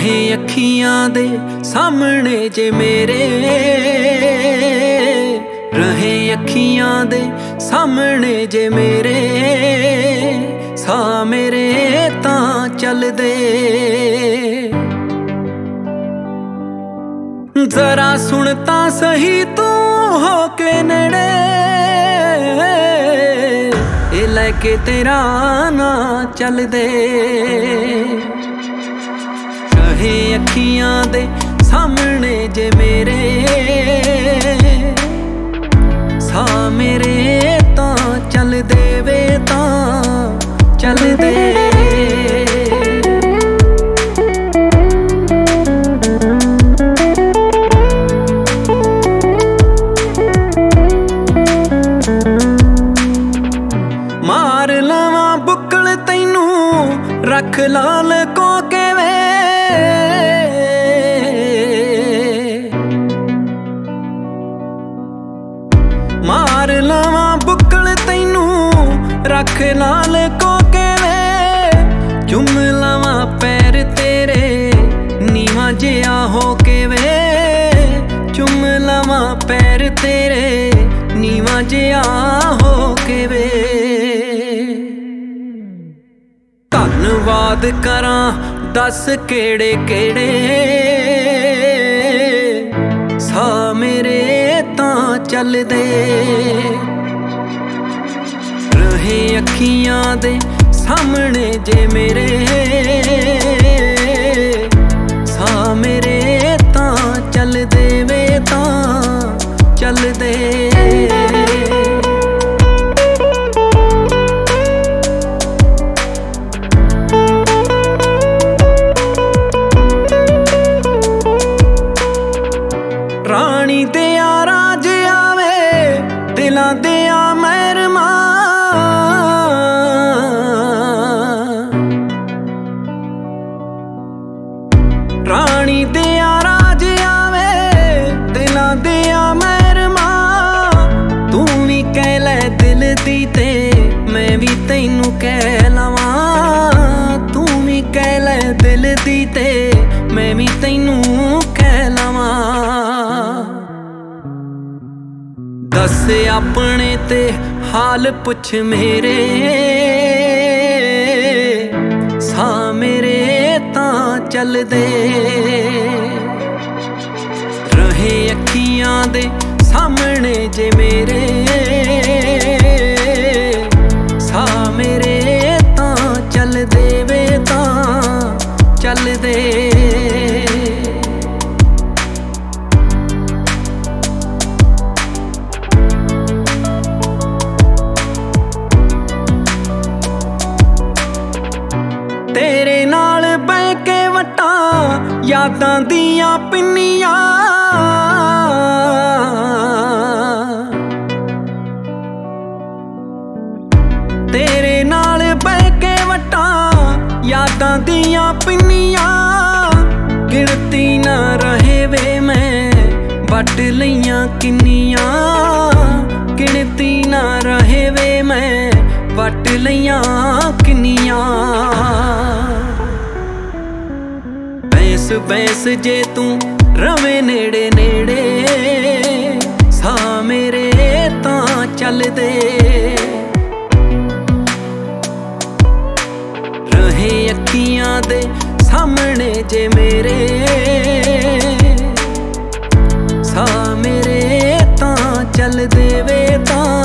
ਰਹੇ ਅੱਖੀਆਂ ਦੇ ਸਾਹਮਣੇ ਜੇ ਮੇਰੇ, ਰਹੇ ਅੱਖੀਆਂ ਦੇ ਸਾਹਮਣੇ ਜੇ ਮੇਰੇ, ਸਾਹ ਮੇਰੇ ਤਾਂ ਚੱਲਦੇ। ਜ਼ਰਾ ਸੁਣ ਤਾਂ ਸਹੀ ਤੂੰ ਹੋ ਕੇ ਨੇੜੇ, ਇਹ ਲੈ ਕੇ ਤੇਰਾ ਨਾਂ ਚੱਲਦੇ। ਰਹੇ ਅੱਖੀਆਂ ਦੇ ਸਾਹਮਣੇ ਜੇ ਮੇਰੇ, ਸਾਹ ਮੇਰੇ ਤਾਂ ਚੱਲਦੇ ਵੇ ਤਾਂ ਚੱਲਦੇ। ਮਾਰ ਲਵਾਂ ਬੁੱਕਲ ਤੈਨੂੰ ਰੱਖ ਲਾ ਲਕੋ ਕੇ ਵੇ, ਮਾਰ ਲਵਾਂ ਬੁੱਕਲ ਤੈਨੂੰ ਰੱਖ ਲਾ ਲਕੋ ਕੇ ਵੇ। ਚੁੰਮ ਲਵਾਂ ਪੈਰ ਤੇਰੇ ਨੀਵਾਂ ਜਿਹਾ ਹੋ ਕੇ ਵੇ, ਚੁੰਮ ਲਵਾਂ ਪੈਰ ਤੇਰੇ ਨੀਵਾਂ ਜਿਹਾ ਹੋ ਕੇ ਵੇ। ਧੰਨਵਾਦ ਕਰਾਂ ਦੱਸ ਕਿਹੜੇ ਕਿਹੜੇ, ਸਾਹ ਮੇਰੇ ਤਾਂ ਚੱਲਦੇ। ਰਹੇ ਅੱਖੀਆਂ ਦੇ ਸਾਹਮਣੇ ਜੇ ਮੇਰੇ, ਸਾਹ ਮੇਰੇ ਤਾਂ ਚੱਲਦੇ ਵੇ ਤਾਂ ਚੱਲਦੇ। ਰਾਣੀ ਦਿਆ ਰਾਜ ਆਵੇ ਦਿਲਾਂ ਦਿਆ ਮਹਿਰਮਾ, ਰਾਣੀ ਦਿਆ ਰਾਜ ਆਵੇ ਦਿਲਾਂ ਦਿਆ ਮਹਿਰਮਾ। ਤੂੰ ਵੀ ਕਹਿ ਲੈ ਦਿਲ ਦੀ ਤੇ ਮੈਂ ਵੀ ਤੈਨੂੰ ਕਹਿ ਲਵਾਂ, ਤੂੰ ਵੀ ਕਹਿ ਲੈ ਦਿਲ ਦੀ ਤੇ ਮੈਂ ਵੀ ਤੈਨੂੰ ਕਹਿ ਲਵਾਂ। ਦੱਸ ਆਪਣੇ ਤੇ ਹਾਲ ਪੁੱਛ ਮੇਰੇ, ਸਾਹ ਮੇਰੇ ਤਾਂ ਚੱਲਦੇ। ਰਹੇ ਅੱਖੀਆਂ ਦੇ ਸਾਹਮਣੇ ਜੇ ਮੇਰੇ, ਸਾਹ ਮੇਰੇ ਤਾਂ ਚੱਲਦੇ ਵੇ ਤਾਂ ਚੱਲਦੇ। ਤੇਰੇ ਨਾਲ ਬਹਿ ਕੇ ਵਟਾਂ ਯਾਦਾਂ ਦੀਆਂ ਪਿੰਨੀਆਂ, ਤੇਰੇ ਨਾਲ ਬਹਿ ਕੇ ਵਟਾਂ ਯਾਦਾਂ ਦੀਆਂ ਪਿੰਨੀਆਂ। ਗਿਣਤੀ ਨਾ ਰਹੇ ਵੇ ਮੈਂ ਵੱਟ ਲਈਆਂ ਕਿੰਨੀਆਂ, ਗਿਣਤੀ ਨਾ ਰਹੇ ਵੇ ਮੈਂ ਵੱਟ ਲਈਆਂ ਕਿੰਨੀਆਂ। ਬੈਂਸ ਬੈਂਸ ਜੇ ਤੂੰ ਰਵੇਂ ਨੇੜੇ ਨੇੜੇ, ਸਾਹ ਮੇਰੇ ਤਾਂ ਚੱਲਦੇ। ਰਹੇ ਅੱਖੀਆਂ ਦੇ ਸਾਹਮਣੇ ਜੇ ਮੇਰੇ, ਸਾਹ ਮੇਰੇ ਤਾਂ ਚੱਲਦੇ ਵੇ ਤਾਂ